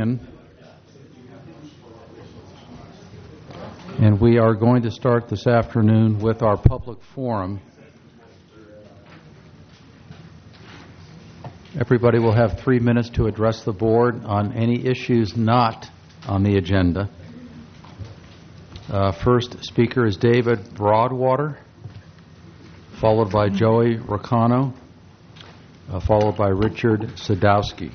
in. And we are going to start this afternoon with our public forum. Everybody will have 3 minutes to address the board on any issues not on the agenda. First speaker is David Broadwater, followed by Joey Racano, followed by Richard Sadowski.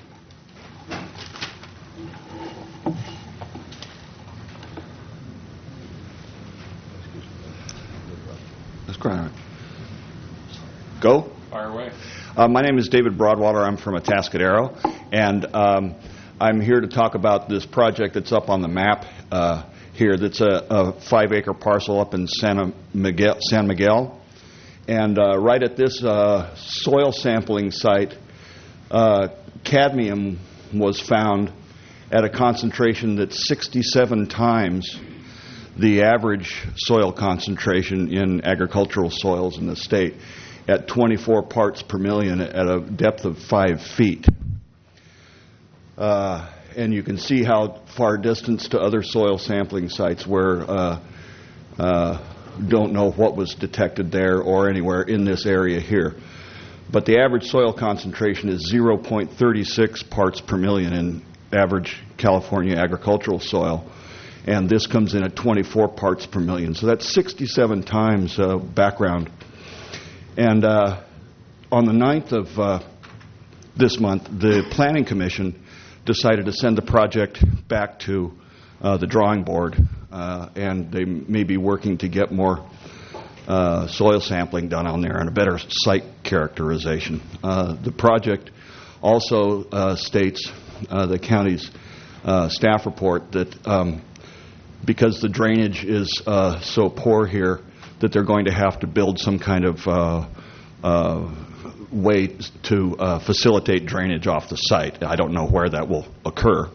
Go? Fire away. My name is David Broadwater. I'm from Atascadero, and I'm here to talk about this project that's up on the map here. That's a 5-acre parcel up in San Miguel. And right at this soil sampling site, cadmium was found at a concentration that's 67 times the average soil concentration in agricultural soils in the state, at 24 parts per million at a depth of 5 feet. And you can see how far distance to other soil sampling sites where don't know what was detected there or anywhere in this area here. But the average soil concentration is 0.36 parts per million in average California agricultural soil. And this comes in at 24 parts per million. So that's 67 times background. And on the 9th of this month, the Planning Commission decided to send the project back to the drawing board. And they may be working to get more soil sampling done on there and a better site characterization. The project also states, the county's staff report, that because the drainage is so poor here, that they're going to have to build some kind of way to facilitate drainage off the site. I don't know where that will occur.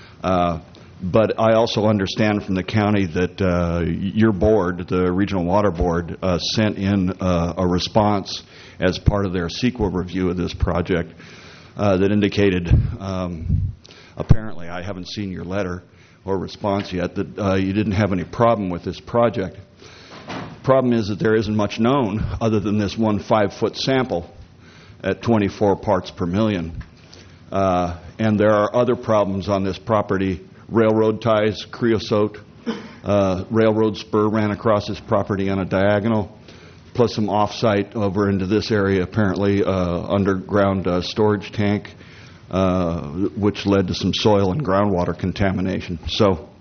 But I also understand from the county that your board, the Regional Water Board, sent in a response as part of their CEQA review of this project that indicated, apparently, I haven't seen your letter or response yet, that you didn't have any problem with this project. Problem is that there isn't much known other than this one 5-foot sample at 24 parts per million. And there are other problems on this property. Railroad ties, creosote, railroad spur ran across this property on a diagonal, plus some off-site over into this area, apparently underground storage tank, which led to some soil and groundwater contamination. So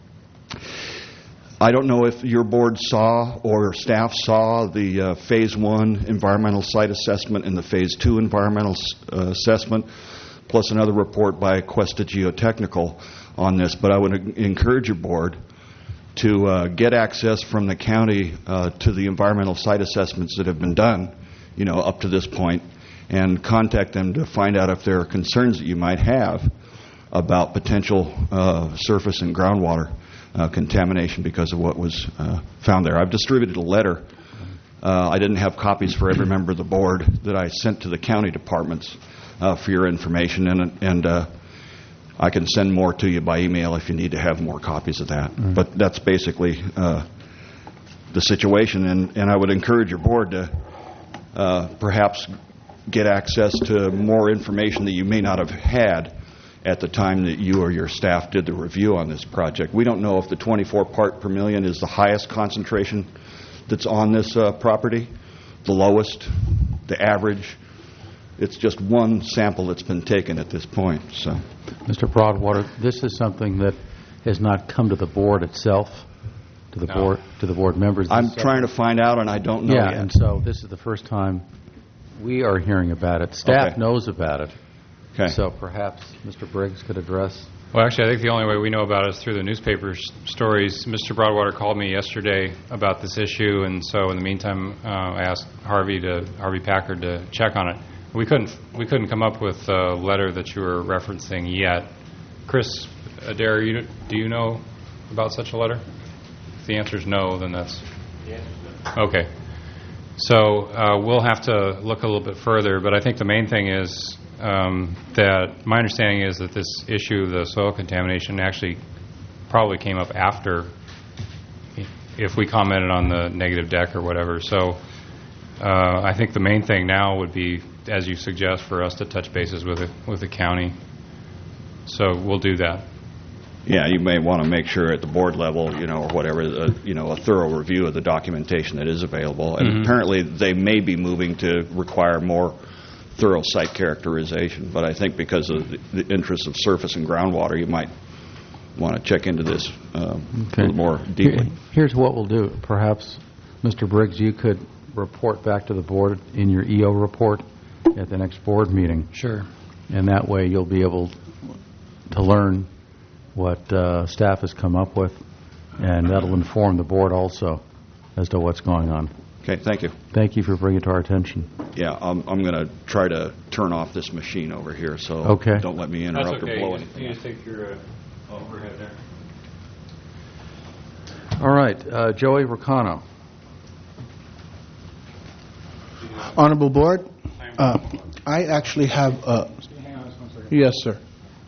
I don't know if your board saw or staff saw the Phase 1 environmental site assessment and the Phase 2 environmental assessment, plus another report by Cuesta Geotechnical on this. But I would encourage your board to get access from the county to the environmental site assessments that have been done, up to this point, and contact them to find out if there are concerns that you might have about potential surface and groundwater contamination because of what was found there. I've distributed a letter. I didn't have copies for every member of the board that I sent to the county departments for your information, and I can send more to you by email if you need to have more copies of that. Mm-hmm. But that's basically the situation, and I would encourage your board to perhaps get access to more information that you may not have had at the time that you or your staff did the review on this project. We don't know if the 24 part per million is the highest concentration that's on this property, the lowest, the average. It's just one sample that's been taken at this point. So, Mr. Broadwater, this is something that has not come to the board itself, to the board members. I'm trying to find out, and I don't know yet. And so this is the first time we are hearing about it. Staff knows about it. Okay. So perhaps Mr. Briggs could address. Well, actually, I think the only way we know about it is through the newspaper stories. Mr. Broadwater called me yesterday about this issue, and so in the meantime, I asked Harvey Packard to check on it. We couldn't come up with a letter that you were referencing yet. Chris Adair, do you know about such a letter? If the answer is no, then that's okay. So we'll have to look a little bit further, but I think the main thing is that my understanding is that this issue, the soil contamination, actually probably came up after, if we commented on the negative deck or whatever. So I think the main thing now would be, as you suggest, for us to touch bases with the county. So we'll do that. Yeah, you may want to make sure at the board level, or whatever, a thorough review of the documentation that is available. And apparently they may be moving to require more thorough site characterization. But I think because of the interests of surface and groundwater, you might want to check into this a little more deeply. Here's what we'll do. Perhaps, Mr. Briggs, you could report back to the board in your EO report at the next board meeting. Sure. And that way you'll be able to learn what staff has come up with, and that'll inform the board also as to what's going on. Okay, thank you. Thank you for bringing it to our attention. Yeah, I'm going to try to turn off this machine over here, so Okay. don't let me interrupt or blow anything. You just take your overhead there. All right, Joey Ricano. Honorable Board, I actually have yes, sir.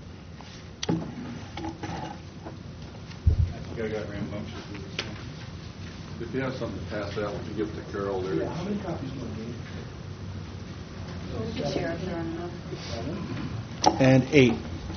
If you have something to pass out, would you give it to Carol there? How many copies do I need? And 8.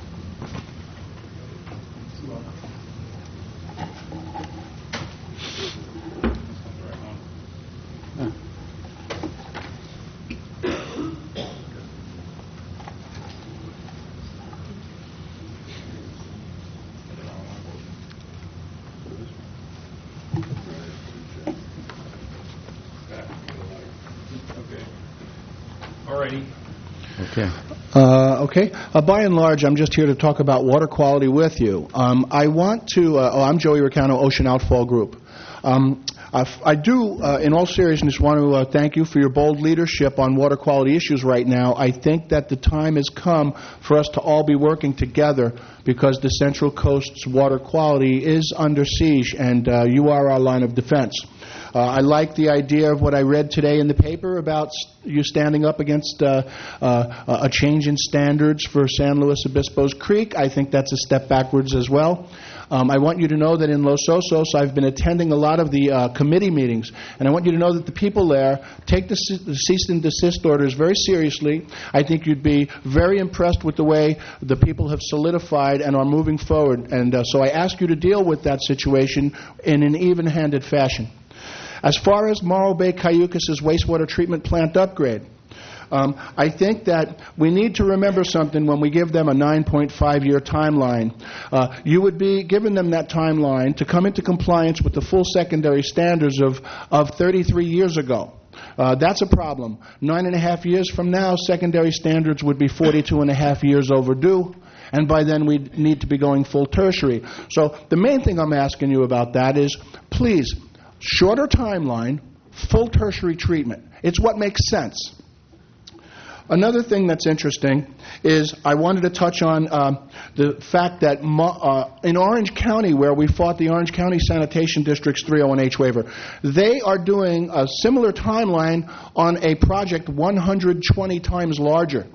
Alrighty. Okay. Okay. By and large, I'm just here to talk about water quality with you. I want to. I'm Joey Ricano, Ocean Outfall Group. I do, in all seriousness, want to thank you for your bold leadership on water quality issues right now. I think that the time has come for us to all be working together because the Central Coast's water quality is under siege, and you are our line of defense. I like the idea of what I read today in the paper about you standing up against a change in standards for San Luis Obispo's Creek. I think that's a step backwards as well. I want you to know that in Los Osos, I've been attending a lot of the committee meetings, and I want you to know that the people there take the cease and desist orders very seriously. I think you'd be very impressed with the way the people have solidified and are moving forward, and so I ask you to deal with that situation in an even-handed fashion. As far as Morro Bay Cayucas' wastewater treatment plant upgrade, I think that we need to remember something when we give them a 9.5-year timeline. You would be giving them that timeline to come into compliance with the full secondary standards of 33 years ago. That's a problem. 9.5 years from now, secondary standards would be 42.5 years overdue. And by then, we'd need to be going full tertiary. So the main thing I'm asking you about that is, please, shorter timeline, full tertiary treatment. It's what makes sense. Another thing that's interesting is I wanted to touch on the fact that in Orange County, where we fought the Orange County Sanitation District's 301H waiver, they are doing a similar timeline on a project 120 times larger.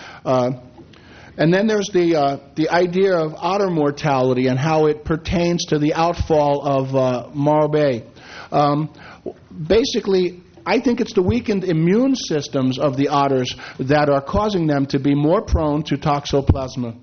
And then there's the idea of otter mortality and how it pertains to the outfall of Morro Bay. Basically, I think it's the weakened immune systems of the otters that are causing them to be more prone to toxoplasmosis.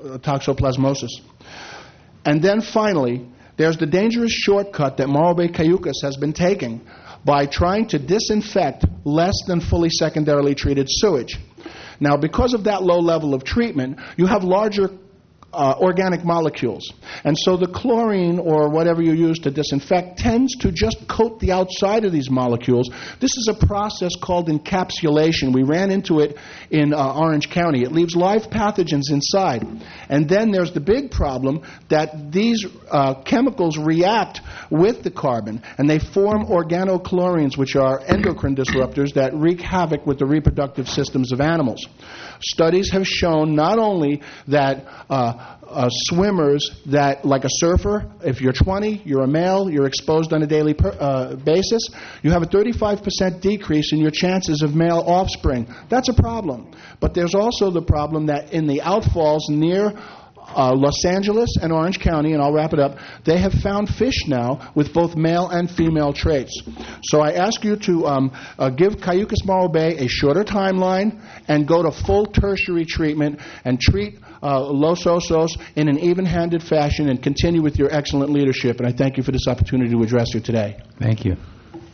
And then finally, there's the dangerous shortcut that Morro Bay Cayucas has been taking by trying to disinfect less than fully secondarily treated sewage. Now, because of that low level of treatment, you have larger organic molecules. And so the chlorine or whatever you use to disinfect tends to just coat the outside of these molecules. This is a process called encapsulation. We ran into it in Orange County. It leaves live pathogens inside. And then there's the big problem that these chemicals react with the carbon, and they form organochlorines, which are endocrine disruptors that wreak havoc with the reproductive systems of animals. Studies have shown not only that swimmers that, like a surfer, if you're 20, you're a male, you're exposed on a daily basis, you have a 35% decrease in your chances of male offspring. That's a problem. But there's also the problem that in the outfalls near Los Angeles and Orange County, and I'll wrap it up, they have found fish now with both male and female traits. So I ask you to give Cayucas-Morro Bay a shorter timeline and go to full tertiary treatment and treat Los Osos in an even-handed fashion and continue with your excellent leadership. And I thank you for this opportunity to address you today. Thank you.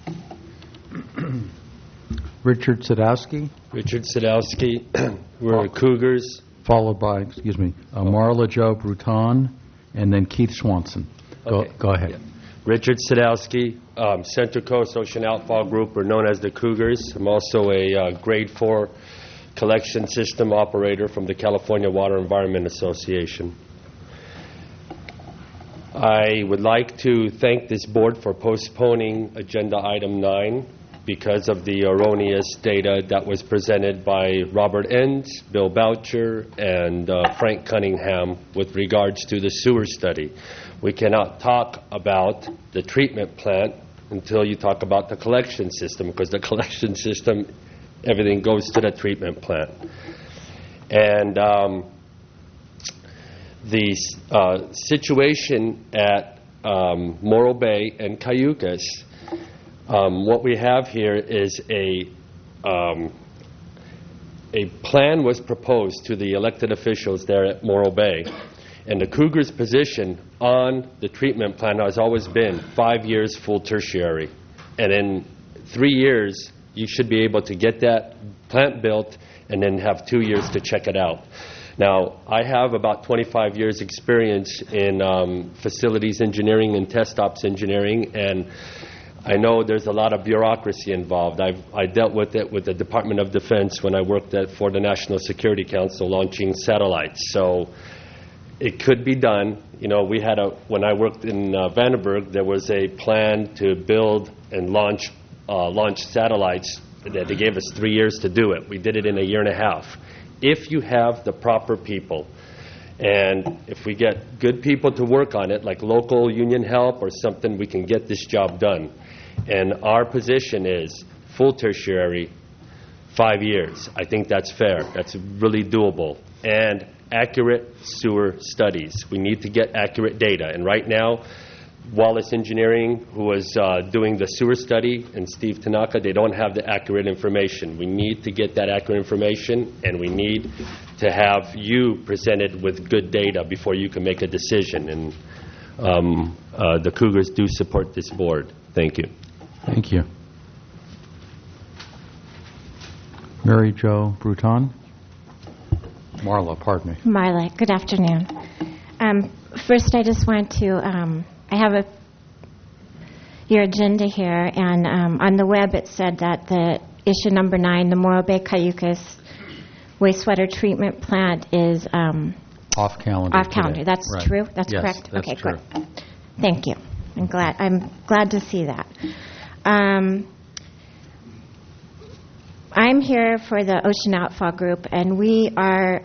Richard Sadowski, Richard Sadowski. We're Cougars. followed by, Marla Jo Bruton, and then Keith Swanson. Okay. Go ahead. Yeah. Richard Sadowski, Central Coast Ocean Outfall Group, or known as the Cougars. I'm also a Grade 4 collection system operator from the California Water Environment Association. I would like to thank this board for postponing Agenda Item 9 because of the erroneous data that was presented by Robert Enns, Bill Boucher, and Frank Cunningham with regards to the sewer study. We cannot talk about the treatment plant until you talk about the collection system, because the collection system, everything goes to the treatment plant. And the situation at Morro Bay and Cayucas, what we have here is a plan was proposed to the elected officials there at Morro Bay, and the Cougars' position on the treatment plan has always been 5 years full tertiary, and in 3 years you should be able to get that plant built and then have 2 years to check it out. Now, I have about 25 years experience in facilities engineering and test ops engineering, and I know there's a lot of bureaucracy involved. I dealt with it with the Department of Defense when I worked for the National Security Council launching satellites. So it could be done. You know, we had when I worked in Vandenberg, there was a plan to build and launch satellites. They gave us 3 years to do it. We did it in a year and a half. If you have the proper people, and if we get good people to work on it, like local union help or something, we can get this job done. And our position is full tertiary, 5 years. I think that's fair. That's really doable. And accurate sewer studies. We need to get accurate data. And right now, Wallace Engineering, who was doing the sewer study, and Steve Tanaka, they don't have the accurate information. We need to get that accurate information, and we need to have you presented with good data before you can make a decision. And the Cougars do support this board. Thank you. Thank you. Mary Jo Bruton. Marla, pardon me. Marla, good afternoon. First, I just want to, I have your agenda here, and on the web it said that the issue number 9, the Morro Bay Cayucas wastewater treatment plant is off calendar. Off calendar. Today. That's Right. true? That's Yes, correct? that's Okay, true. good. Thank you. I'm glad to see that. I'm here for the Ocean Outfall Group, and we are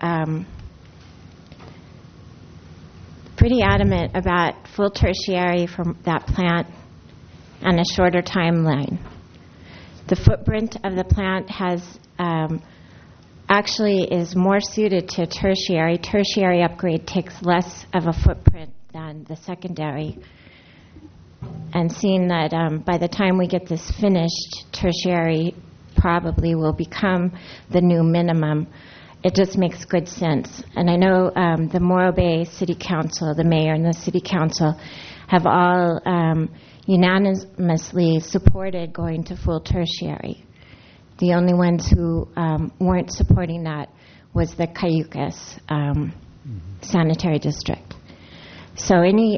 pretty adamant about full tertiary from that plant and a shorter timeline. The footprint of the plant has actually is more suited to tertiary. Tertiary upgrade takes less of a footprint than the secondary. And seeing that by the time we get this finished, tertiary probably will become the new minimum, it just makes good sense. And I know the Morro Bay City Council, the mayor and the city council, have all unanimously supported going to full tertiary. The only ones who weren't supporting that was the Cayucas sanitary district. So any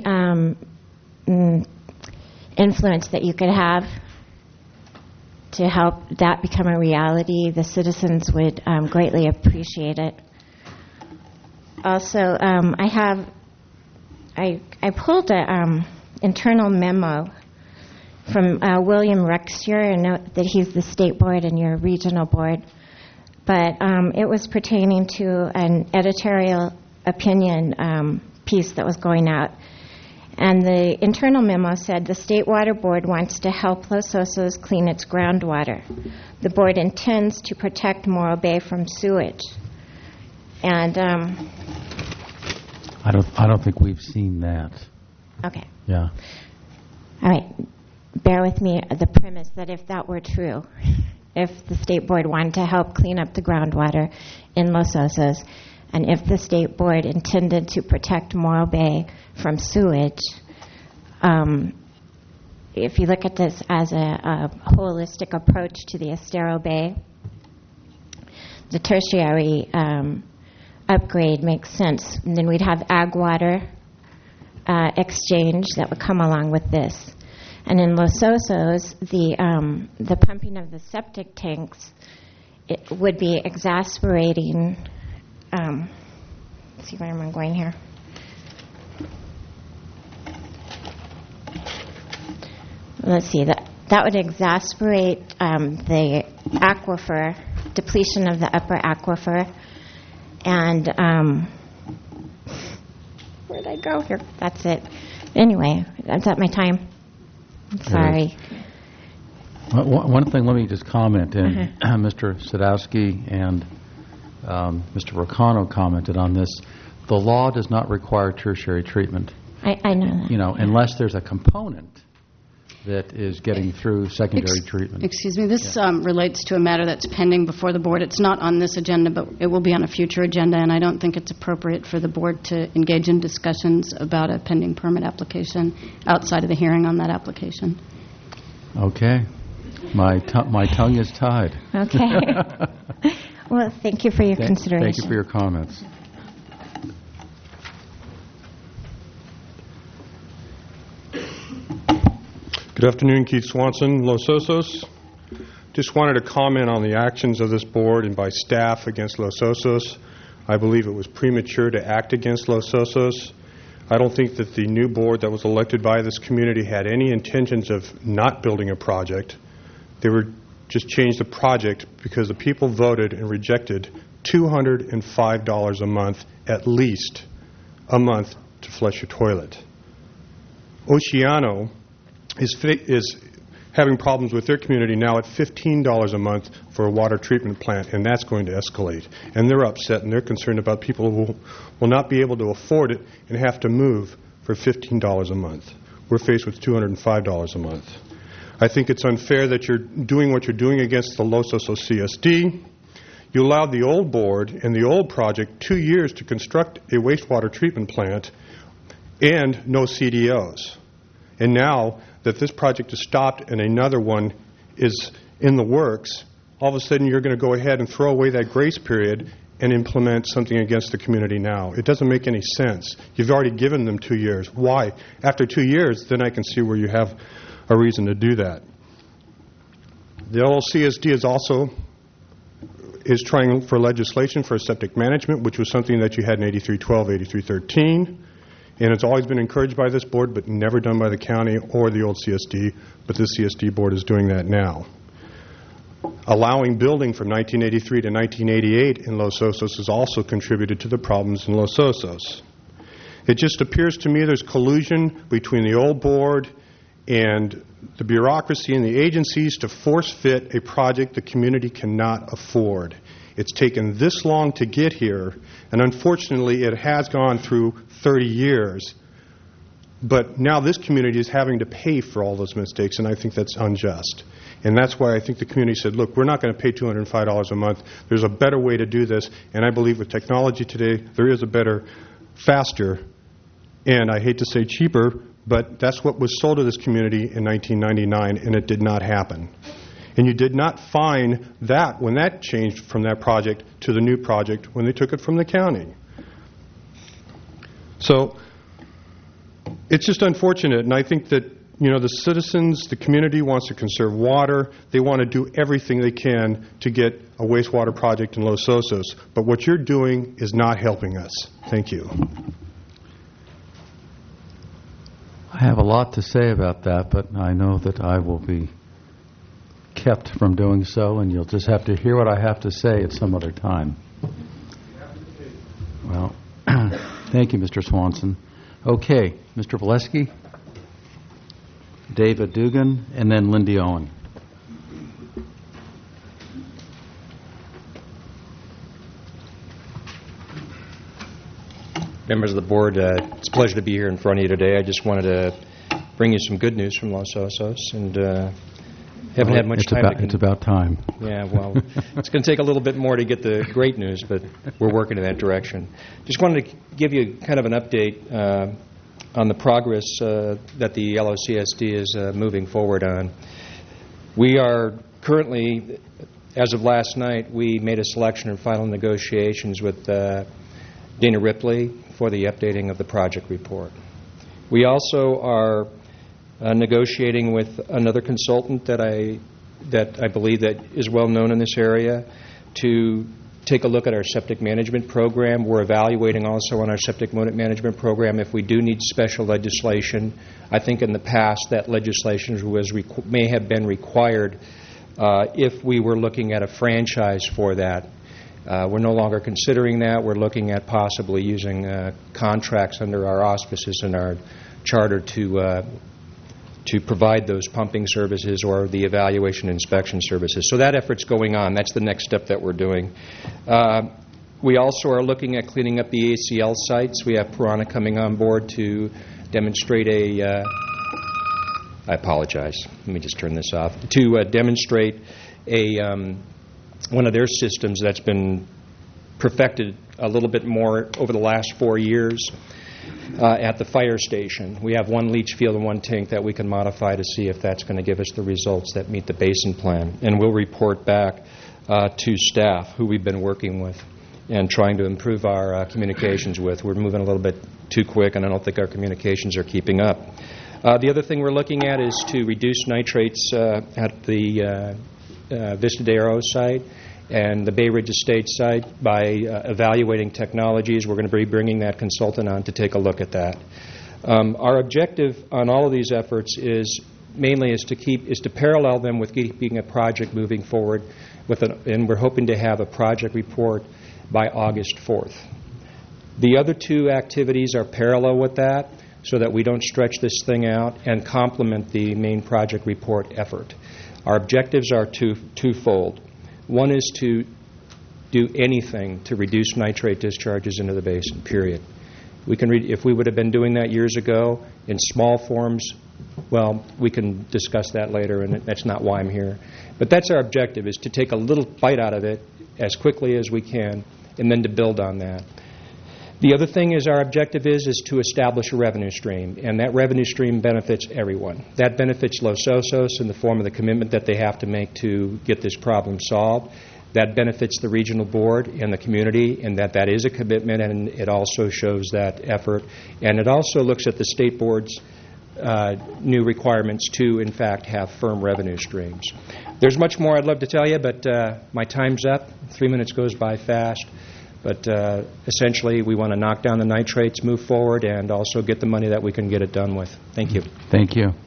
influence that you could have to help that become a reality, the citizens would greatly appreciate it. Also, I pulled an internal memo from William Rexier, and note that he's the state board and your regional board. But it was pertaining to an editorial opinion piece that was going out. And the internal memo said the State Water Board wants to help Los Osos clean its groundwater. The board intends to protect Morro Bay from sewage. And I don't think we've seen that. okay, Yeah. all right. Bear with me. The premise that if that were true, if the state board wanted to help clean up the groundwater in Los Osos, and if the state board intended to protect Morro Bay from sewage, if you look at this as a holistic approach to the Estero Bay, the tertiary upgrade makes sense. And then we'd have ag water exchange that would come along with this. And in Los Osos, the pumping of the septic tanks, it would be exasperating. Let's see, where am I going here? Let's see, that would exasperate the aquifer, depletion of the upper aquifer. And where'd I go here? That's it. Anyway, that's at my time. I'm sorry. One thing, let me just comment, and Mr. Sadowski and Mr. Rocano commented on this. The law does not require tertiary treatment. I know that. You know, unless there's a component that is getting through secondary treatment. Excuse me, this relates to a matter that's pending before the board. It's not on this agenda, but it will be on a future agenda, and I don't think it's appropriate for the board to engage in discussions about a pending permit application outside of the hearing on that application. Okay. My tongue is tied. Okay. Well, thank you for your consideration. Thank you for your comments. Good afternoon, Keith Swanson, Los Osos. Just wanted to comment on the actions of this board and by staff against Los Osos. I believe it was premature to act against Los Osos. I don't think that the new board that was elected by this community had any intentions of not building a project. They were just changed the project because the people voted and rejected $205 a month, at least a month, to flush your toilet. Oceano is having problems with their community now at $15 a month for a water treatment plant, and that's going to escalate. And they're upset, and they're concerned about people who will not be able to afford it and have to move for $15 a month. We're faced with $205 a month. I think it's unfair that you're doing what you're doing against the Los Osos CSD. You allowed the old board and the old project 2 years to construct a wastewater treatment plant and no CDOs. And now that this project is stopped and another one is in the works, all of a sudden you're going to go ahead and throw away that grace period and implement something against the community now. It doesn't make any sense. You've already given them 2 years. Why? After 2 years, then I can see where you have a reason to do that. The LLCSD is trying for legislation for septic management, which was something that you had in 8312, 8313. And it's always been encouraged by this board, but never done by the county or the old CSD. But this CSD board is doing that now. Allowing building from 1983 to 1988 in Los Osos has also contributed to the problems in Los Osos. It just appears to me there's collusion between the old board and the bureaucracy and the agencies to force fit a project the community cannot afford. It's taken this long to get here, and unfortunately it has gone through 30 years. But now this community is having to pay for all those mistakes, and I think that's unjust. And that's why I think the community said, look, we're not going to pay $205 a month. There's a better way to do this, and I believe with technology today, there is a better, faster, and I hate to say cheaper, but that's what was sold to this community in 1999, and it did not happen. And you did not find that when that changed from that project to the new project when they took it from the county. So it's just unfortunate, and I think that, you know, the citizens, the community wants to conserve water. They want to do everything they can to get a wastewater project in Los Osos. But what you're doing is not helping us. Thank you. I have a lot to say about that, but I know that I will be kept from doing so, and you'll just have to hear what I have to say at some other time. Well, Thank you, Mr. Swanson. Okay, Mr. Valesky, David Dugan, and then Lindy Owen. Members of the board, it's a pleasure to be here in front of you today. I just wanted to bring you some good news from Los Osos, and haven't had much time. It's about time. Yeah, well, it's going to take a little bit more to get the great news, but we're working in that direction. Just wanted to give you kind of an update on the progress that the LOCSD is moving forward on. We are currently, as of last night, we made a selection in final negotiations with Dana Ripley for the updating of the project report. We also are negotiating with another consultant that I believe that is well known in this area to take a look at our septic management program. We're evaluating also on our septic management program if we do need special legislation. I think in the past that legislation may have been required if we were looking at a franchise for that. We're no longer considering that. We're looking at possibly using contracts under our auspices and our charter to provide those pumping services or the evaluation and inspection services. So that effort's going on. That's the next step that we're doing. We also are looking at cleaning up the ACL sites. We have Piranha coming on board to demonstrate I apologize. Let me just turn this off. To demonstrate one of their systems that's been perfected a little bit more over the last 4 years at the fire station. We have one leach field and one tank that we can modify to see if that's going to give us the results that meet the basin plan. And we'll report back to staff who we've been working with and trying to improve our communications with. We're moving a little bit too quick, and I don't think our communications are keeping up. The other thing we're looking at is to reduce nitrates at the Vista de Oro site and the Bay Ridge Estate site by evaluating technologies. We're going to be bringing that consultant on to take a look at that. Our objective on all of these efforts is mainly to parallel them with keeping a project moving forward and we're hoping to have a project report by August 4th. The other two activities are parallel with that so that we don't stretch this thing out and complement the main project report effort. Our objectives are twofold. One is to do anything to reduce nitrate discharges into the basin, period. If we would have been doing that years ago in small forms, well, we can discuss that later, and that's not why I'm here. But that's our objective, is to take a little bite out of it as quickly as we can and then to build on that. The other thing is our objective is to establish a revenue stream, and that revenue stream benefits everyone. That benefits Los Osos in the form of the commitment that they have to make to get this problem solved. That benefits the regional board and the community, and that is a commitment, and it also shows that effort. And it also looks at the state board's new requirements to, in fact, have firm revenue streams. There's much more I'd love to tell you, but my time's up. 3 minutes goes by fast. But essentially, we want to knock down the nitrates, move forward, and also get the money that we can get it done with. Thank you. Thank you.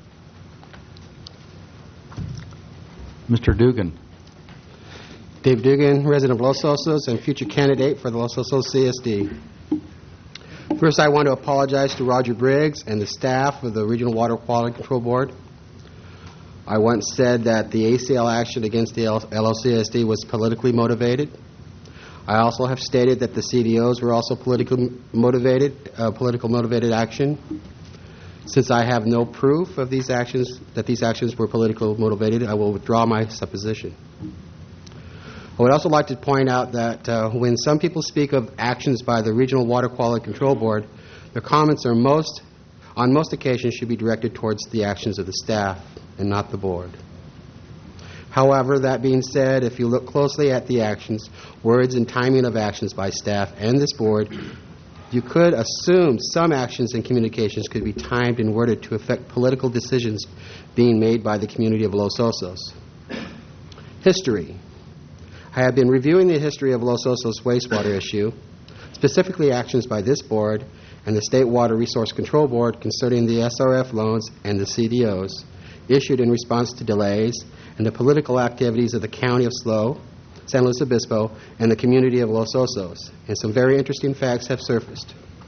Mr. Dugan. Dave Dugan, resident of Los Osos and future candidate for the Los Osos CSD. First, I want to apologize to Roger Briggs and the staff of the Regional Water Quality Control Board. I once said that the ACL action against the LOCSD was politically motivated. I also have stated that the CDOs were also politically motivated action. Since I have no proof of these actions, that these actions were politically motivated, I will withdraw my supposition. I would also like to point out that when some people speak of actions by the Regional Water Quality Control Board, their comments are on most occasions should be directed towards the actions of the staff and not the board. However, that being said, if you look closely at the actions, words, and timing of actions by staff and this board, you could assume some actions and communications could be timed and worded to affect political decisions being made by the community of Los Osos. History. I have been reviewing the history of Los Osos wastewater issue, specifically actions by this board and the State Water Resource Control Board concerning the SRF loans and the CDOs issued in response to delays and the political activities of the County of SLO, San Luis Obispo, and the community of Los Osos. And some very interesting facts have surfaced.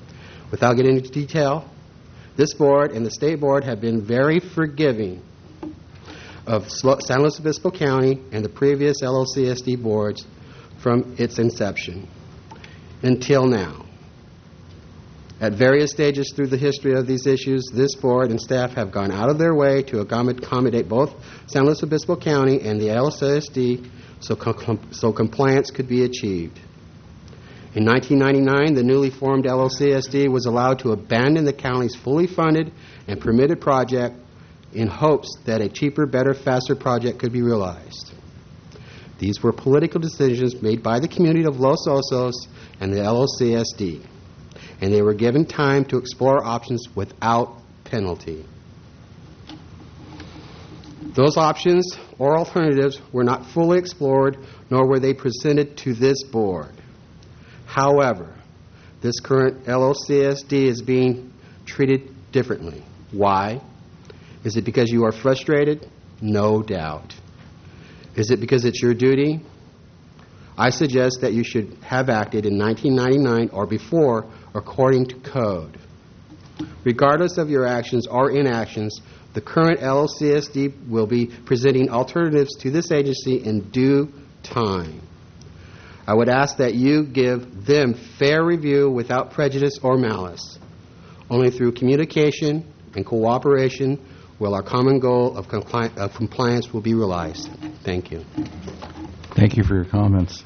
Without getting into detail, this board and the state board have been very forgiving of San Luis Obispo County and the previous LOCSD boards from its inception until now. At various stages through the history of these issues, this board and staff have gone out of their way to accommodate both San Luis Obispo County and the LCSD so compliance could be achieved. In 1999, the newly formed LOCSD was allowed to abandon the county's fully funded and permitted project in hopes that a cheaper, better, faster project could be realized. These were political decisions made by the community of Los Osos and the LOCSD, and they were given time to explore options without penalty. Those options or alternatives were not fully explored, nor were they presented to this board. However, this current LOCSD is being treated differently. Why? Is it because you are frustrated? No doubt. Is it because it's your duty? I suggest that you should have acted in 1999 or before according to code. Regardless of your actions or inactions, the current LOCSD will be presenting alternatives to this agency in due time. I would ask that you give them fair review without prejudice or malice. Only through communication and cooperation will our common goal of compliance will be realized. Thank you. Thank you for your comments.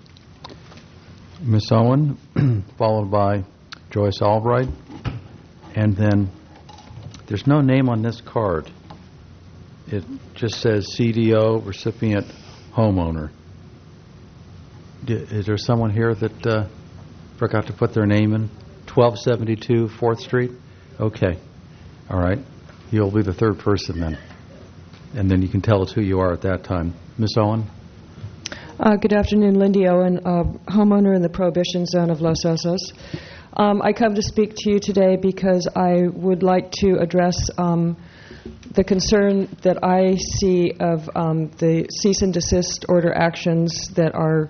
Ms. Owen, followed by Joyce Albright, and then there's no name on this card. It just says CDO, recipient, homeowner. Is there someone here that forgot to put their name in? 1272 4th Street? Okay. All right. You'll be the third person then. And then you can tell us who you are at that time. Ms. Owen? Good afternoon, Lindy Owen, homeowner in the Prohibition Zone of Los Osos. I come to speak to you today because I would like to address the concern that I see of the cease and desist order actions that our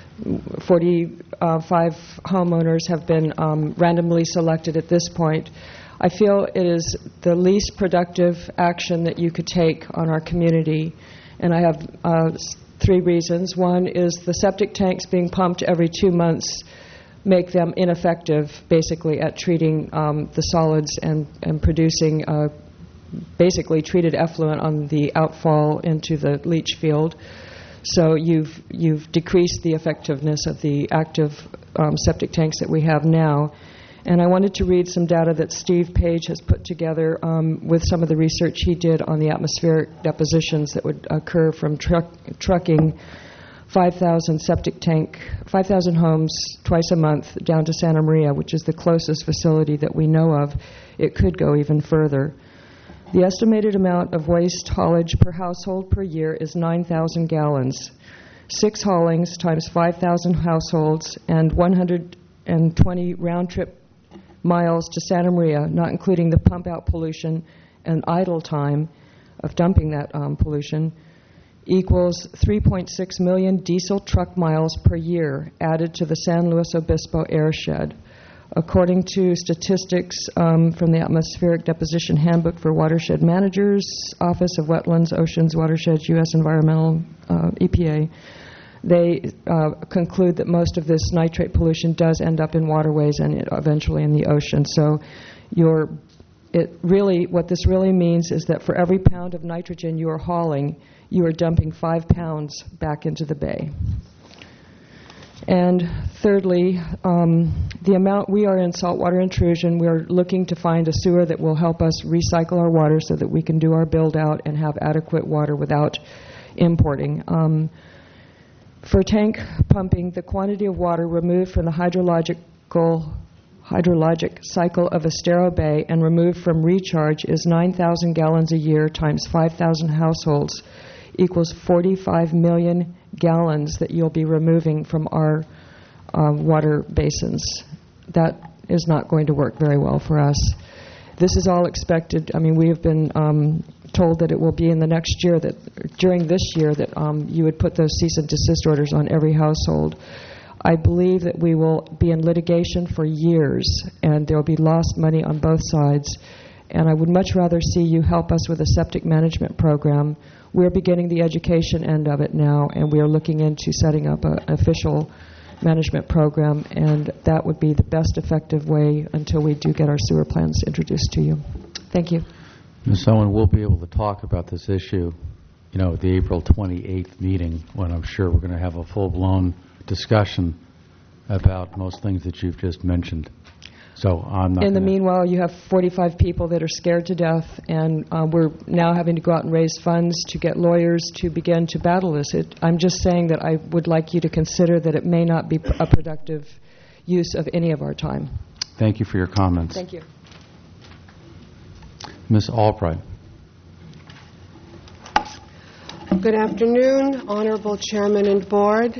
45 homeowners have been randomly selected at this point. I feel it is the least productive action that you could take on our community, and I have 3 reasons. One is the septic tanks being pumped every 2 months make them ineffective, basically, at treating the solids and producing basically treated effluent on the outfall into the leach field. So you've decreased the effectiveness of the active septic tanks that we have now. And I wanted to read some data that Steve Page has put together with some of the research he did on the atmospheric depositions that would occur from trucking 5,000 homes twice a month down to Santa Maria, which is the closest facility that we know of. It could go even further. The estimated amount of waste haulage per household per year is 9,000 gallons. 6 haulings times 5,000 households and 120 round-trip miles to Santa Maria, not including the pump-out pollution and idle time of dumping that pollution, equals 3.6 million diesel truck miles per year added to the San Luis Obispo airshed. According to statistics from the Atmospheric Deposition Handbook for Watershed Managers, Office of Wetlands, Oceans, Watersheds, U.S. Environmental, EPA, they conclude that most of this nitrate pollution does end up in waterways and eventually in the ocean. So what this really means is that for every pound of nitrogen you are hauling, you are dumping 5 pounds back into the bay. And thirdly, the amount we are in saltwater intrusion, we are looking to find a sewer that will help us recycle our water so that we can do our build out and have adequate water without importing. For tank pumping, the quantity of water removed from the hydrologic cycle of Estero Bay and removed from recharge is 9,000 gallons a year times 5,000 households equals 45 million gallons that you'll be removing from our water basins. That is not going to work very well for us. This is all expected. I mean, we have been told that it will be in the next year, that during this year, that you would put those cease and desist orders on every household. I believe that we will be in litigation for years, and there will be lost money on both sides. And I would much rather see you help us with a septic management program. We're beginning the education end of it now, and we are looking into setting up an official management program, and that would be the best effective way until we do get our sewer plans introduced to you. Thank you. Ms. Owen, we'll be able to talk about this issue, at the April 28th meeting, when I'm sure we're going to have a full-blown discussion about most things that you've just mentioned. So I'm not. In the meanwhile, you have 45 people that are scared to death, and we're now having to go out and raise funds to get lawyers to begin to battle this. I'm just saying that I would like you to consider that it may not be a productive use of any of our time. Thank you for your comments. Thank you. Ms. Albright. Good afternoon, Honorable Chairman and Board.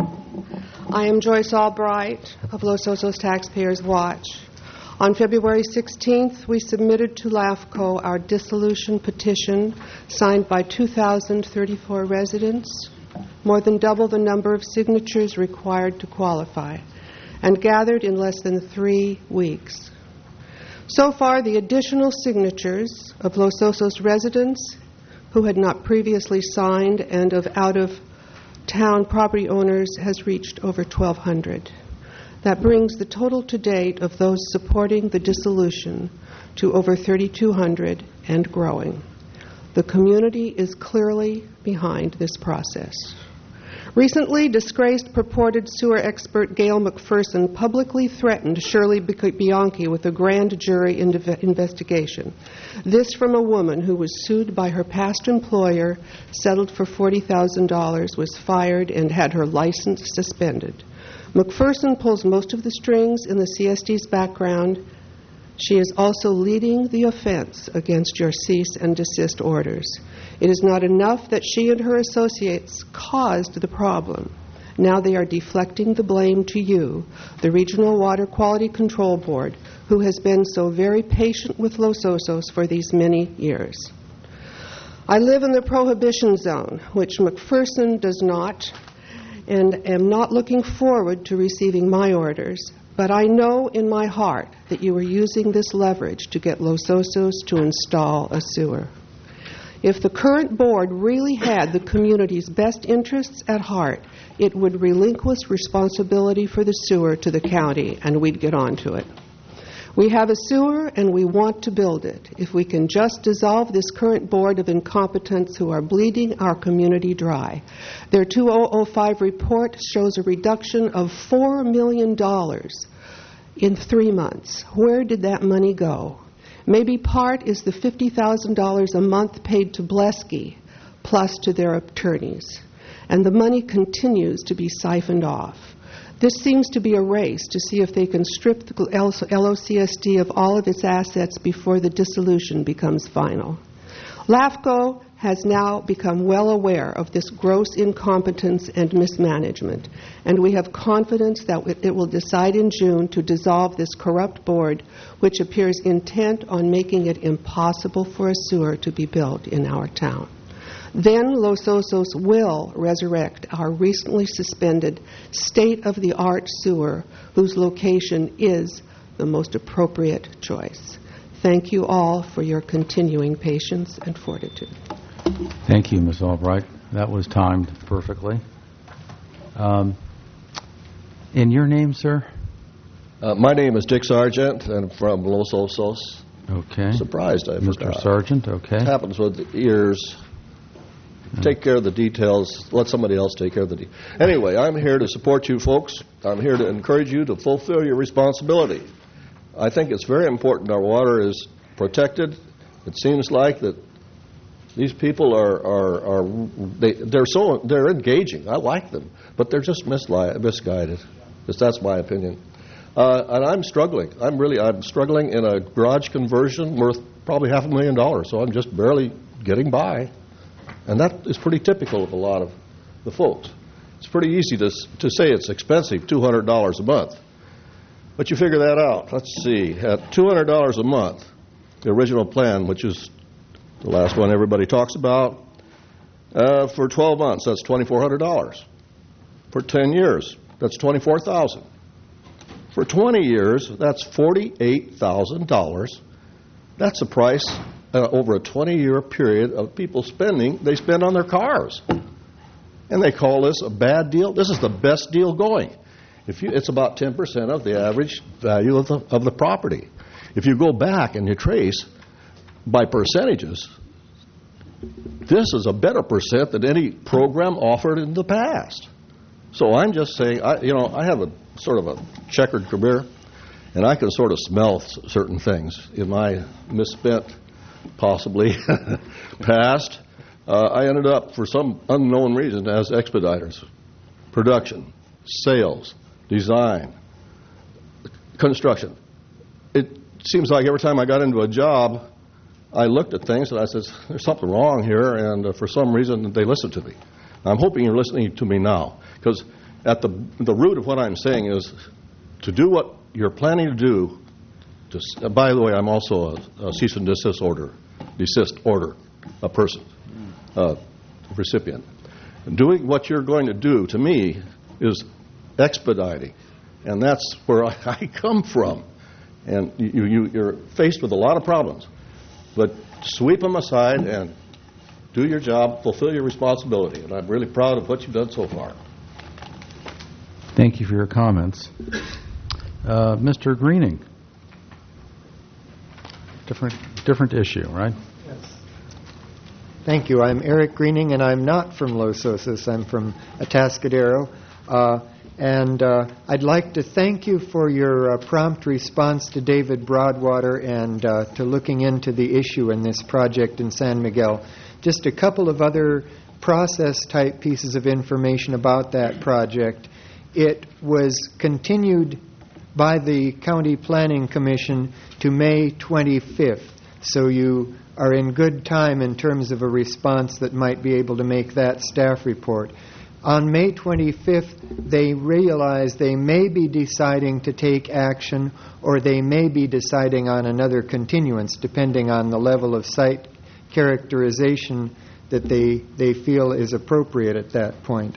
I am Joyce Albright of Los Osos Taxpayers Watch. On February 16th, we submitted to LAFCO our dissolution petition signed by 2,034 residents, more than double the number of signatures required to qualify, and gathered in less than 3 weeks. So far, the additional signatures of Los Osos residents who had not previously signed and of out-of-town property owners has reached over 1,200. That brings the total to date of those supporting the dissolution to over 3,200 and growing. The community is clearly behind this process. Recently, disgraced purported sewer expert Gail McPherson publicly threatened Shirley Bianchi with a grand jury investigation. This from a woman who was sued by her past employer, settled for $40,000, was fired, and had her license suspended. McPherson pulls most of the strings in the CSD's background. She is also leading the offense against your cease and desist orders. It is not enough that she and her associates caused the problem. Now they are deflecting the blame to you, the Regional Water Quality Control Board, who has been so very patient with Los Osos for these many years. I live in the prohibition zone, which McPherson does not, and am not looking forward to receiving my orders. But I know in my heart that you are using this leverage to get Los Osos to install a sewer. If the current board really had the community's best interests at heart, it would relinquish responsibility for the sewer to the county, and we'd get on to it. We have a sewer, and we want to build it. If we can just dissolve this current board of incompetents who are bleeding our community dry. Their 2005 report shows a reduction of $4 million in 3 months. Where did that money go? Maybe part is the $50,000 a month paid to Blesky, plus to their attorneys. And the money continues to be siphoned off. This seems to be a race to see if they can strip the LOCSD of all of its assets before the dissolution becomes final. LAFCO has now become well aware of this gross incompetence and mismanagement, and we have confidence that it will decide in June to dissolve this corrupt board, which appears intent on making it impossible for a sewer to be built in our town. Then Los Osos will resurrect our recently suspended state-of-the-art sewer, whose location is the most appropriate choice. Thank you all for your continuing patience and fortitude. Thank you, Ms. Albright. That was timed perfectly. In your name, sir? My name is Dick Sargent, and I'm from Los Osos. Okay. Surprised I forgot. Mr. Sargent, okay. It happens with the ears. Take care of the details. Let somebody else take care of the details. Anyway, I'm here to support you folks. I'm here to encourage you to fulfill your responsibility. I think it's very important our water is protected. It seems like that these people they're engaging. I like them, but they're just misguided. That's my opinion. And I'm struggling. I'm struggling in a garage conversion worth probably $500,000. So I'm just barely getting by. And that is pretty typical of a lot of the folks. It's pretty easy to say it's expensive, $200 a month. But you figure that out. Let's see. At $200 a month, the original plan, which is the last one everybody talks about, for 12 months, that's $2,400. For 10 years, that's $24,000. For 20 years, that's $48,000. That's the price over a 20-year period of people they spend on their cars. And they call this a bad deal. This is the best deal going. It's about 10% of the average value of the property. If you go back and you trace by percentages, this is a better percent than any program offered in the past. So I'm just saying, I have a sort of a checkered career, and I can sort of smell certain things in my misspent, possibly, past. I ended up, for some unknown reason, as expediters, production, sales, design, construction. It seems like every time I got into a job, I looked at things and I said, there's something wrong here, and for some reason they listened to me. I'm hoping you're listening to me now, because at the root of what I'm saying is to do what you're planning to do. By the way, I'm also a cease and desist order, a person, recipient. Doing what you're going to do, to me, is expediting, and that's where I come from. And you're faced with a lot of problems, but sweep them aside and do your job, fulfill your responsibility, and I'm really proud of what you've done so far. Thank you for your comments. Mr. Greening. Different issue, right? Yes. Thank you. I'm Eric Greening, and I'm not from Los Osos. I'm from Atascadero. And I'd like to thank you for your prompt response to David Broadwater and to looking into the issue in this project in San Miguel. Just a couple of other process-type pieces of information about that project. It was continued by the County Planning Commission to May 25th, so you are in good time in terms of a response that might be able to make that staff report. On May 25th, they realized they may be deciding to take action, or they may be deciding on another continuance, depending on the level of site characterization that they feel is appropriate at that point.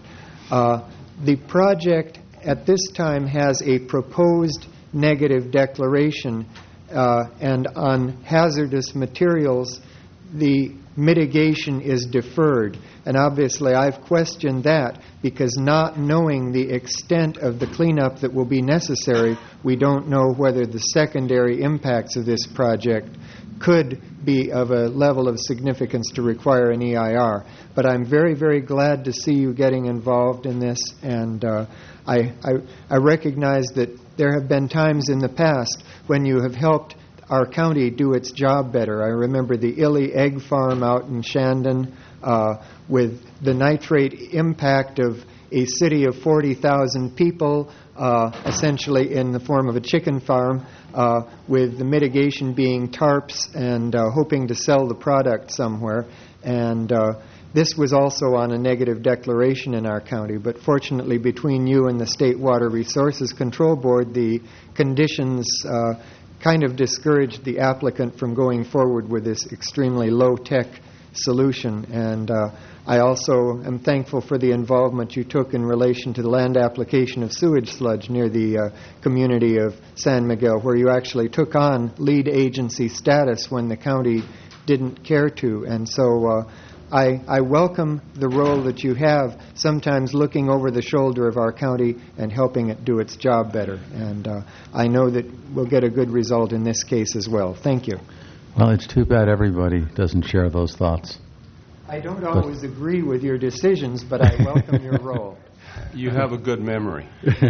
The project at this time has a proposed negative declaration, and on hazardous materials, the mitigation is deferred. And obviously I've questioned that because not knowing the extent of the cleanup that will be necessary, we don't know whether the secondary impacts of this project could be of a level of significance to require an EIR. But I'm very, very glad to see you getting involved in this, and I recognize that there have been times in the past when you have helped our county do its job better. I remember the Illy Egg Farm out in Shandon with the nitrate impact of a city of 40,000 people, essentially in the form of a chicken farm, with the mitigation being tarps and hoping to sell the product somewhere. And this was also on a negative declaration in our county, but fortunately between you and the State Water Resources Control Board, the conditions kind of discouraged the applicant from going forward with this extremely low-tech solution. And I also am thankful for the involvement you took in relation to the land application of sewage sludge near the community of San Miguel, where you actually took on lead agency status when the county didn't care to. And so I welcome the role that you have, sometimes looking over the shoulder of our county and helping it do its job better. And I know that we'll get a good result in this case as well. Thank you. Well, it's too bad everybody doesn't share those thoughts. I don't always agree with your decisions, but I welcome your role. You have a good memory.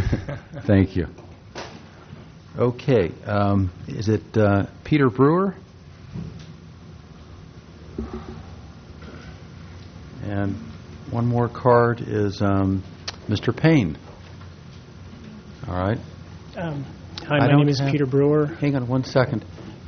Thank you. Okay. Is it Peter Brewer? And one more card is Mr. Payne. All right. Hi, my name is Peter Brewer. Hang on one second.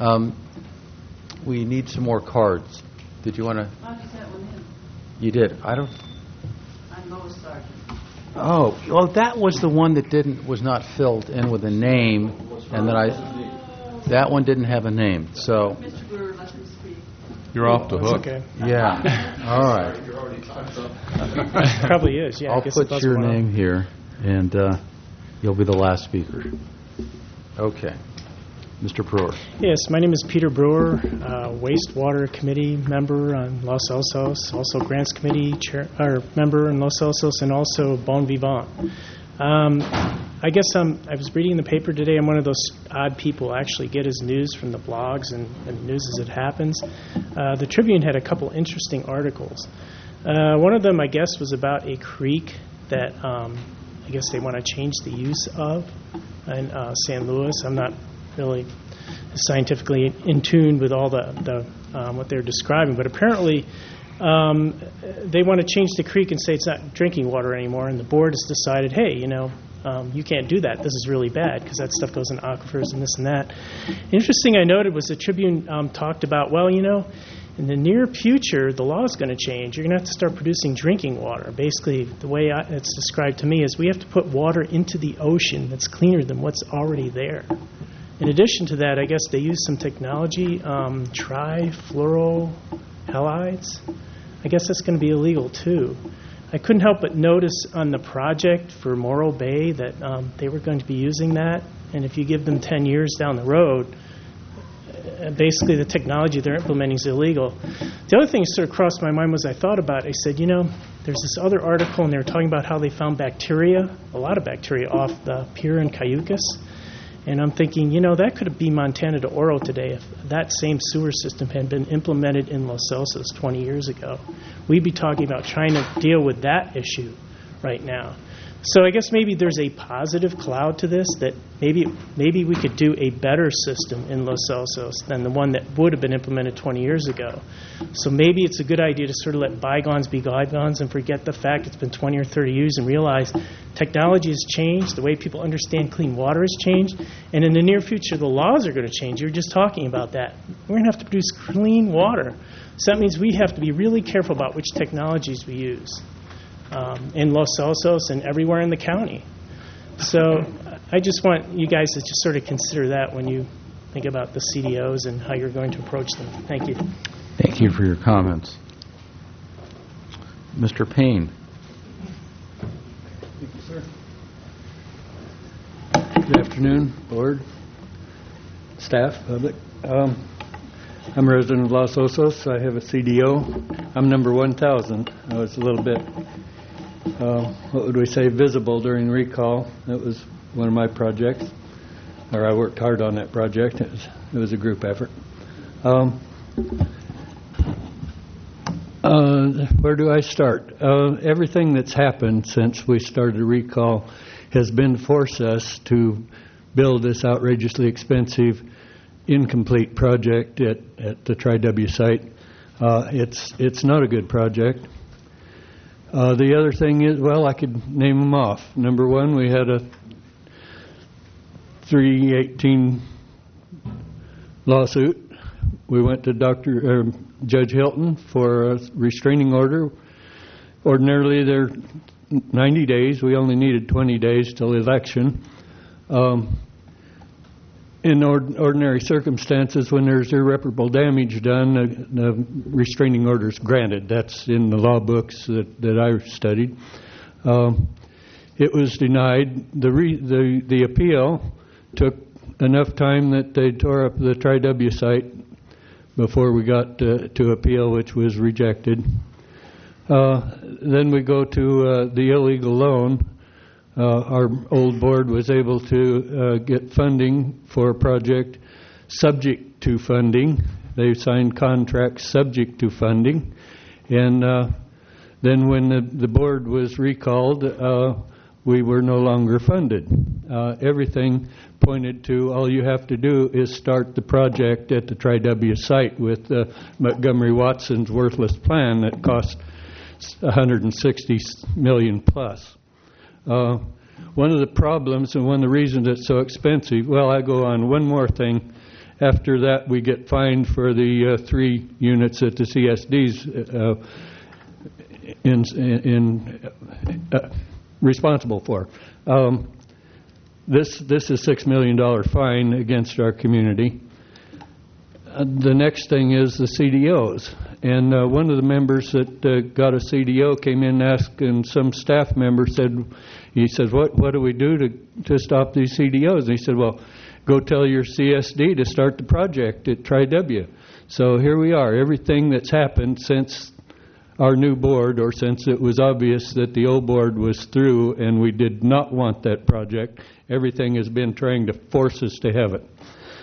We need some more cards. Did you want to? I sent one in. You did. I don't. I'm Lois Sargent. Oh, well, that was the one that was not filled in with a name, and then that one didn't have a name. So. Mr. Brewer, let him speak. You're off the hook. Okay. Yeah. All right. Probably is. Yeah. I'll put your name here, and You'll be the last speaker. Okay. Mr. Brewer. Yes, my name is Peter Brewer, wastewater committee member on Los Altos, also grants committee member in Los Altos, and also Bon Vivant. I guess I was reading the paper today. I'm one of those odd people who actually get his news from the blogs and news as it happens. The Tribune had a couple interesting articles. One of them, I guess, was about a creek that I guess they want to change the use of in San Luis. I'm not really scientifically in tune with all the what they're describing, but apparently they want to change the creek and say it's not drinking water anymore, and the board has decided, hey, you can't do that. This is really bad because that stuff goes in aquifers and this and that. Interesting I noted was the Tribune talked about, well, in the near future, the law is going to change. You're going to have to start producing drinking water. Basically, the way it's described to me is we have to put water into the ocean that's cleaner than what's already there. In addition to that, I guess they use some technology, trifluorohalides. I guess that's going to be illegal, too. I couldn't help but notice on the project for Morro Bay that they were going to be using that, and if you give them 10 years down the road, basically the technology they're implementing is illegal. The other thing that sort of crossed my mind was I thought about it. I said, there's this other article, and they were talking about how they found bacteria, a lot of bacteria, off the pier in Cayucas. And I'm thinking, that could be Montana to Oro today if that same sewer system had been implemented in Los Altos 20 years ago. We'd be talking about trying to deal with that issue right now. So I guess maybe there's a positive cloud to this, that maybe we could do a better system in Los Altos than the one that would have been implemented 20 years ago. So maybe it's a good idea to sort of let bygones be bygones and forget the fact it's been 20 or 30 years and realize technology has changed, the way people understand clean water has changed, and in the near future the laws are going to change. You were just talking about that. We're going to have to produce clean water. So that means we have to be really careful about which technologies we use. In Los Altos and everywhere in the county. So I just want you guys to just sort of consider that when you think about the CDOs and how you're going to approach them. Thank you. Thank you for your comments. Mr. Payne. Thank you, sir. Good afternoon, board, staff, public. I'm a resident of Los Osos. I have a CDO. I'm number 1,000. I was a little bit, what would we say, visible during recall. That was one of my projects, or I worked hard on that project. It was a group effort. Where do I start? Everything that's happened since we started recall has been to force us to build this outrageously expensive, incomplete project at the Tri-W site. It's not a good project. The other thing is, well, I could name them off. Number one, we had a 318 lawsuit. We went to Judge Hilton for a restraining order. Ordinarily, they're 90 days. We only needed 20 days till election. In ordinary circumstances, when there's irreparable damage done, the restraining order is granted. That's in the law books that I studied. It was denied. The appeal took enough time that they tore up the Tri-W site before we got to appeal, which was rejected. Then we go to the illegal loan. Our old board was able to get funding for a project subject to funding. They signed contracts subject to funding. And then when the board was recalled, we were no longer funded. Everything pointed to all you have to do is start the project at the Tri-W site with Montgomery Watson's worthless plan that cost $160 million plus. One of the problems and one of the reasons it's so expensive, well, I go on one more thing. After that, we get fined for the 3 units that the CSD's responsible for. This is $6 million fine against our community. The next thing is the CDOs. and one of the members that got a CDO came in and asked, and some staff member said, he says, what do we do to stop these CDOs? And he said, well, go tell your CSD to start the project at Tri-W. So here we are. Everything that's happened since our new board, or since it was obvious that the old board was through and we did not want that project, everything has been trying to force us to have it.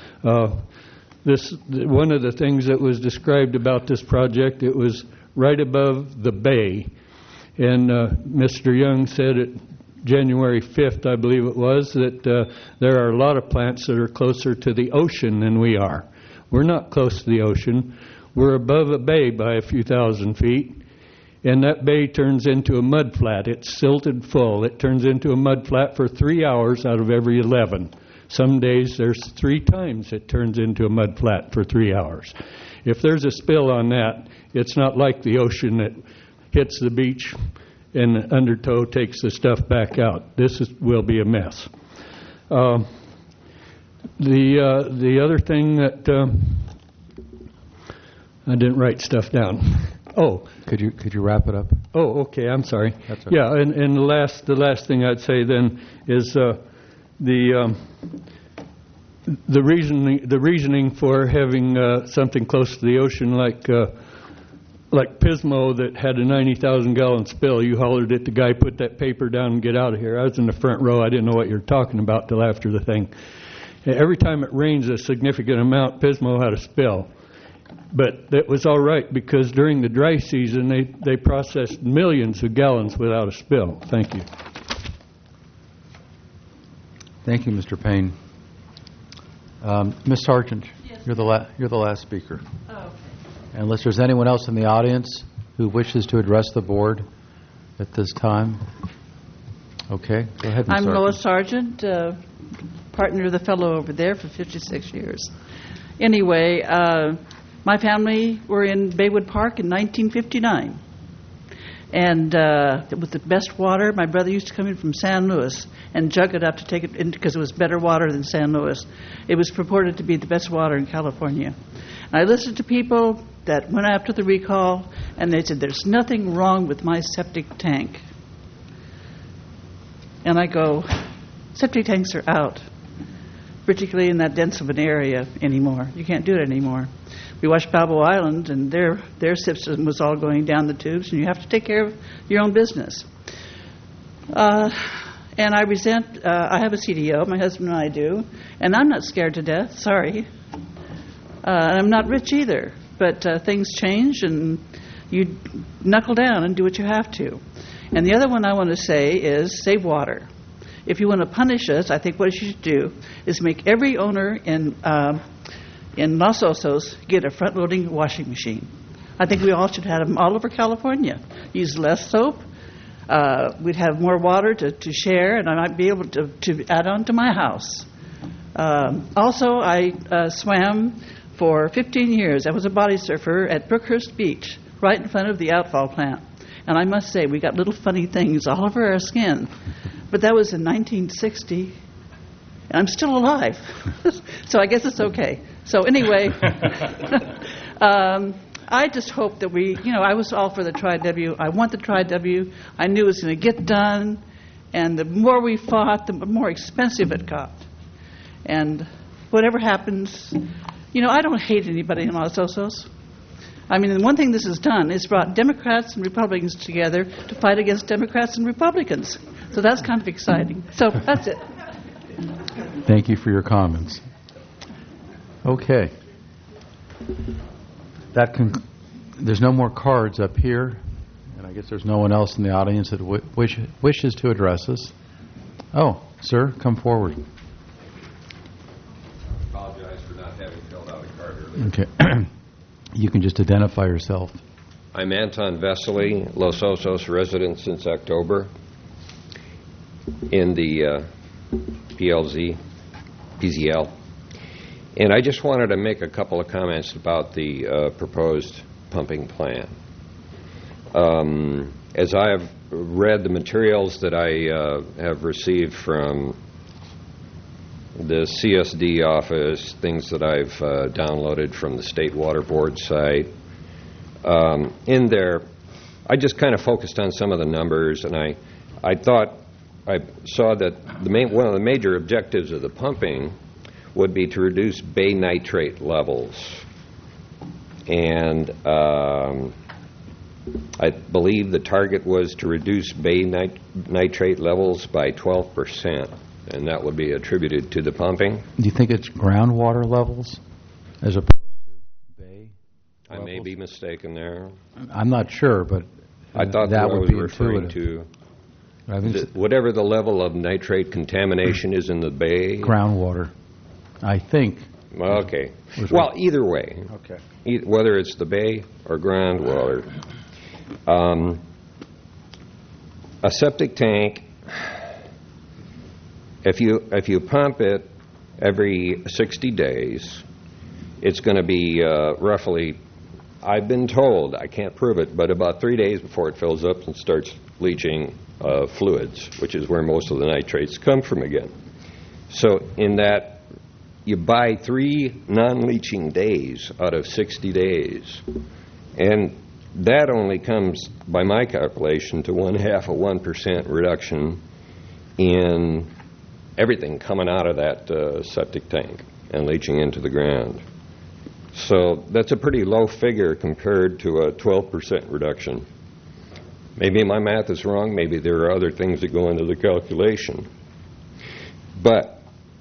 One of the things that was described about this project, it was right above the bay. And Mr. Young said it January 5th, I believe it was, that there are a lot of plants that are closer to the ocean than we are. We're not close to the ocean. We're above a bay by a few thousand feet, and that bay turns into a mud flat. It's silted full. It turns into a mud flat for 3 hours out of every 11. Some days there's 3 times it turns into a mud flat for 3 hours. If there's a spill on that, it's not like the ocean that hits the beach and the undertow takes the stuff back out. Will be a mess. The other thing that I didn't write stuff down. Oh, could you wrap it up? Oh, okay. I'm sorry. That's okay. Yeah, and the last thing I'd say then is the reasoning for having something close to the ocean like Pismo that had a 90,000-gallon spill. You hollered at the guy, put that paper down and get out of here. I was in the front row. I didn't know what you were talking about till after the thing. Every time it rains a significant amount, Pismo had a spill. But that was all right because during the dry season, they processed millions of gallons without a spill. Thank you. Thank you, Mr. Payne. Ms. Sargent, yes. You're the last speaker. Oh, okay. Unless there's anyone else in the audience who wishes to address the board at this time. Okay, go ahead, Ms. I'm Sargent. Lois Sargent, partner of the fellow over there for 56 years. Anyway, my family were in Baywood Park in 1959. And it was the best water. My brother used to come in from San Luis and jug it up to take it in because it was better water than San Luis. It was purported to be the best water in California. And I listened to people that went after the recall, and they said, there's nothing wrong with my septic tank. And I go, septic tanks are out, particularly in that dense of an area anymore. You can't do it anymore. We watched Balboa Island, and their system was all going down the tubes, and you have to take care of your own business. And I have a CDO, my husband and I do, and I'm not scared to death, sorry. And I'm not rich either, but things change, and you knuckle down and do what you have to. And the other one I want to say is save water. If you want to punish us, I think what you should do is make every owner in Los Osos get a front-loading washing machine. I think we all should have them all over California. Use less soap. We'd have more water to share, and I might be able to add on to my house. Also, I swam for 15 years. I was a body surfer at Brookhurst Beach, right in front of the outfall plant. And I must say, we got little funny things all over our skin. But that was in 1960. And I'm still alive. So I guess it's okay. So anyway, I just hope that I was all for the Tri-W. I want the Tri-W. I knew it was going to get done. And the more we fought, the more expensive it got. And whatever happens, I don't hate anybody in Los Osos. I mean, the one thing this has done is brought Democrats and Republicans together to fight against Democrats and Republicans. So that's kind of exciting. So that's it. Thank you for your comments. Okay. There's no more cards up here, and I guess there's no one else in the audience that wishes to address us. Oh, sir, come forward. I apologize for not having filled out a card earlier. Okay. You can just identify yourself. I'm Anton Vesely, Los Osos resident since October in the PZL. And I just wanted to make a couple of comments about the proposed pumping plan. As I have read the materials that I have received from the CSD office, things that I've downloaded from the State Water Board site, In there, I just kind of focused on some of the numbers, and I thought I saw that one of the major objectives of the pumping would be to reduce bay nitrate levels. And I believe the target was to reduce bay nitrate levels by 12%, and that would be attributed to the pumping. Do you think it's groundwater levels as opposed to bay I may be mistaken there. I'm not sure, but I thought that I would was be referring intuitive. to whatever the level of nitrate contamination is in the bay. Groundwater, I think. Okay. Well, either way. Okay. Whether it's the bay or groundwater. A septic tank, if you pump it every 60 days, it's going to be roughly, I've been told, I can't prove it, but about 3 days before it fills up and starts leaching fluids, which is where most of the nitrates come from again. So in that, you buy 3 non-leaching days out of 60 days, and that only comes, by my calculation, to 0.5% reduction in everything coming out of that septic tank and leaching into the ground. So that's a pretty low figure compared to a 12% reduction. Maybe my math is wrong. Maybe there are other things that go into the calculation. But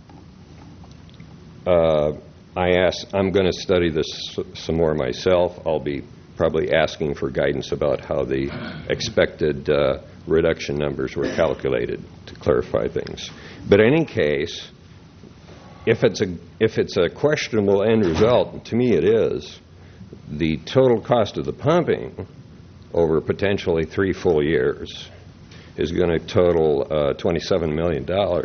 I'm going to study this some more myself. I'll be probably asking for guidance about how the expected reduction numbers were calculated to clarify things. But in any case, if it's a questionable end result, and to me it is, the total cost of the pumping over potentially 3 full years is going to total $27 million.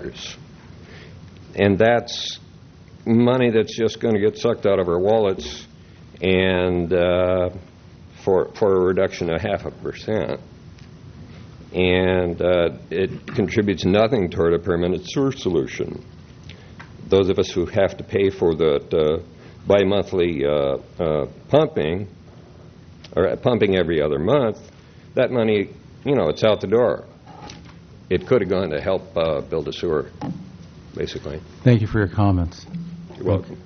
And that's money that's just going to get sucked out of our wallets and for a reduction of 0.5%. And it contributes nothing toward a permanent sewer solution. Those of us who have to pay for the bi-monthly pumping, or pumping every other month, that money, it's out the door. It could have gone to help build a sewer, basically. Thank you for your comments. You're welcome.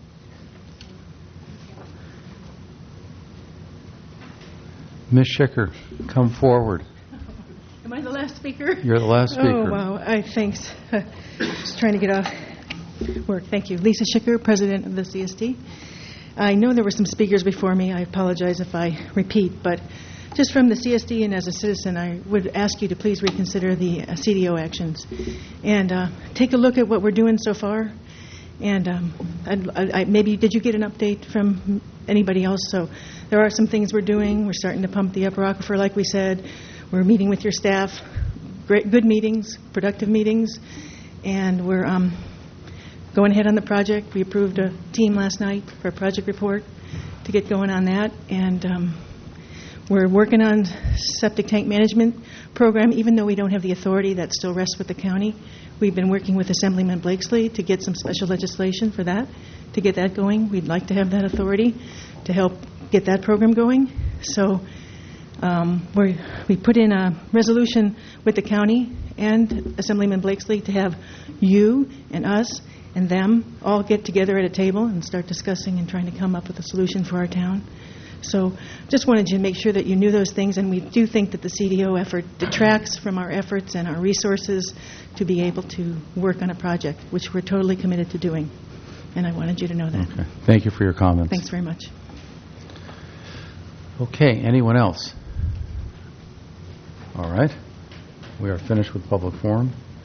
Ms. Schicker, come forward. Am I the last speaker? You're the last speaker. Oh, wow. Thanks. Just trying to get off work. Thank you. Lisa Schicker, President of the CSD. I know there were some speakers before me. I apologize if I repeat, but just from the CSD and as a citizen, I would ask you to please reconsider the CDO actions and take a look at what we're doing so far. And maybe, did you get an update from anybody else? So there are some things we're doing. We're starting to pump the upper aquifer, like we said. We're meeting with your staff. Good meetings, productive meetings. And we're going ahead on the project. We approved a team last night for a project report to get going on that. And we're working on septic tank management program. Even though we don't have the authority, that still rests with the county. We've been working with Assemblyman Blakesley to get some special legislation for that, to get that going. We'd like to have that authority to help get that program going. So we put in a resolution with the county and Assemblyman Blakesley to have you and us and them all get together at a table and start discussing and trying to come up with a solution for our town. So just wanted to make sure that you knew those things, and we do think that the CDO effort detracts from our efforts and our resources to be able to work on a project, which we're totally committed to doing. And I wanted you to know that. Okay. Thank you for your comments. Thanks very much. Okay, anyone else? All right. We are finished with public forum.